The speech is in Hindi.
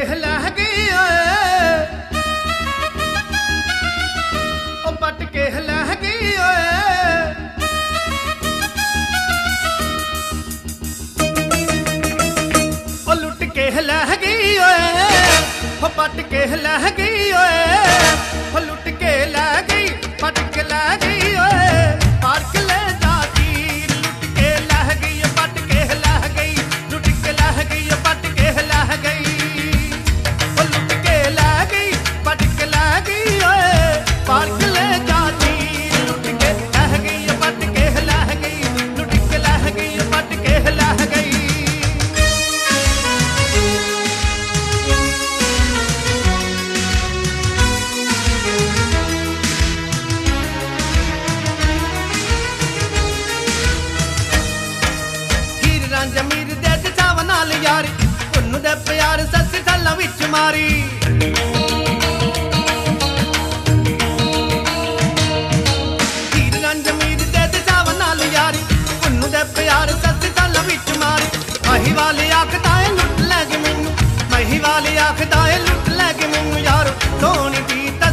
लह गई ओए, ओ पट के लह गई ओए। ओ लुट के लह गई ओए, ओ पट के लह गई ओए। ओ लुट के लह गई पट के लह गई ओए। पार्क ले जाती लुट के लह गई, पट के लह गई, लुट के लह गई, पट के लह गई। ओ लुट के लह गई पट के लह गई ओए। पार्क ले जाती लुट के लह गई, पट के लह गई, लुट के लह गई, पट के लह गई। जमीर दे चाव नाल यारी, उन्नू दे प्यार सस्सी थल्ला विच मारी। हीर जमीर दे चाव नाल यारी, उन्नू दे प्यार सस्सी थल्ला विच मारी। मही वाले आखदा है लुट लैगे मैनू, मही वाले आखदा है लुट लैगे मैनू यारो। सोनी दी